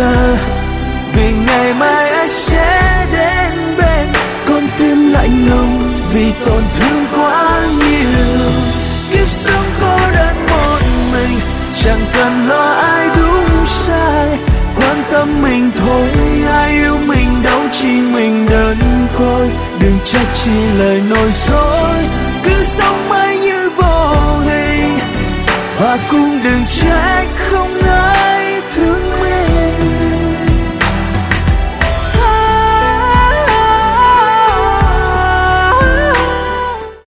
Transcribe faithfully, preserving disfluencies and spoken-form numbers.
giờ, vì ngày mai anh sẽ đến bên. Con tim lạnh lùng vì tổn thương quá nhiều. Kiếp sống cô đơn một mình, chẳng cần lo ai đúng sai, quan tâm mình thôi. Ai yêu mình đâu chỉ mình đơn côi, đừng trách chi lời nói dối. Cứ sống mãi như vô hình, và cũng đừng trách không ai thương